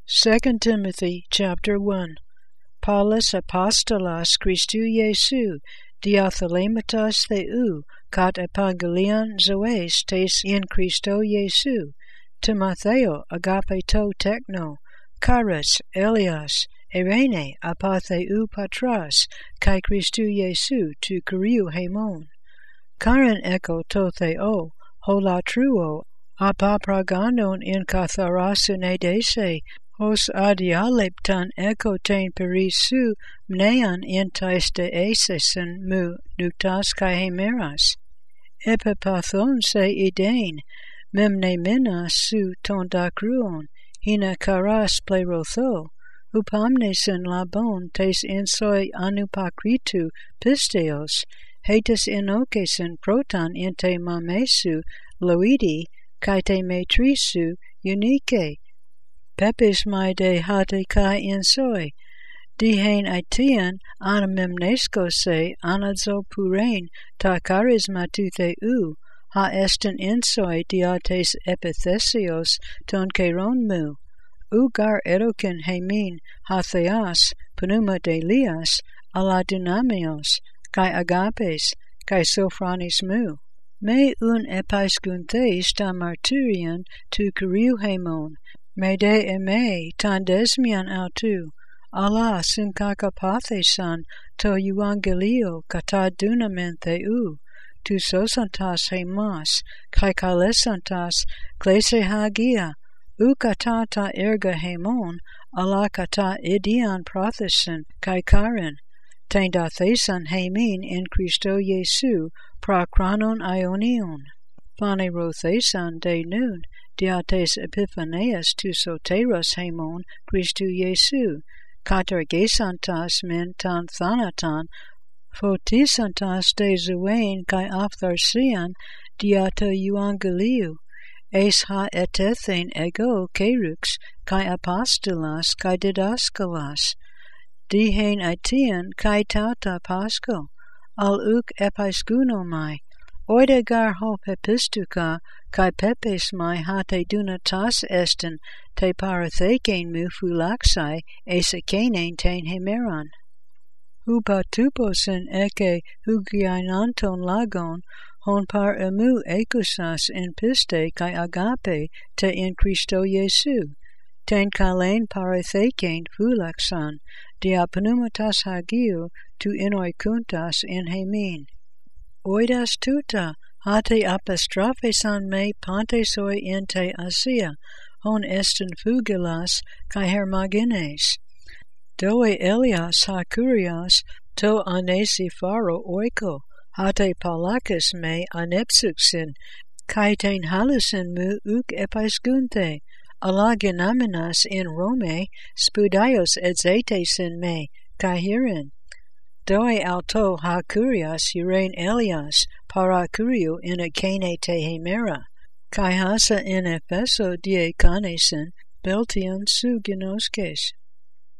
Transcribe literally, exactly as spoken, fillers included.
Second Timothy chapter one. Paulus apostolos Christou Iesu, diathelematos theou, kat epangelion zoes tes in Christo Iesu, Timotheo agapeto techno, charis Elias, Irene apatheu patras, kai Christou Iesu tu kuriou haimon. Karen echo to theo, holatruo, apapraganon in katharasune dese, os adialeptan echo tain perisu mnean in tais de esesen mu nuktas kai hemeras. Epipathon se idein, memne menas su ton dacruon, hina karas plerotho, upamnesen labon tes insoi anupakritu pisteos, hetus inokesen proton inte mamesu loidi, kai te metrisu unique, pepis mai de hate kai insoi, dihain aitian anamemnesko se anadzo purein ta charisma tu theu, ha estin insoi diates epithesios ton keron mu, ugar erokin hemin ha theas, pneuma de lias, ala dunamios, kai agapes, kai sophronis mu. Me un epaiskunthes ta martyrian tu kuriou haimon, me de eme tan desmian autu, ala synkakapathesan to euangelio kata dunamen theu, tu sosantas hemas, kai kalesantas klese hagia, u kata ta erga haimon, ala kata idian prothesen kai karen, ten dathesan heimin in Christo Iesu prakranon ionion. Phanerothesan de nun, diates epiphaneas tu soteros haimon Christou Iesu, katergesantas men tan thanatan, photisantas de zuein kai aphtharsian diata euangeliou, es ha etethen ego kerux kai apostolas kai didaskalas, dihain aitian kai tauta pasco, al uk epaiskunomai, oidegar ho pepistuka kai pepes mai hate dunatas estin te paratheken mu phulaxai esekenein ten hemeron. Hupatuposen eke hugiananton lagon hon par emu ekusas in piste kai agape te in Christo Iesu, ten kalein paratheken phulaxan, dia pneumatas hagiou tu inoikuntas in hemin. Oidas tuta, hate apostrophesan me pantesoi in te asia, hon estin fugilas kai hermogenes. Doe Elias ha kurias to anesifaro oiko, hate palakis me anepsuxin, kai ten halusin mu uk epaiskunte, ala genaminas in Rome spudaios edzetesin me, kai hierin. Doe alto ha kurias urein Elias para kuriou in akene te hemera, kai hasa in Epheso die kanesin beltion su ginoskes.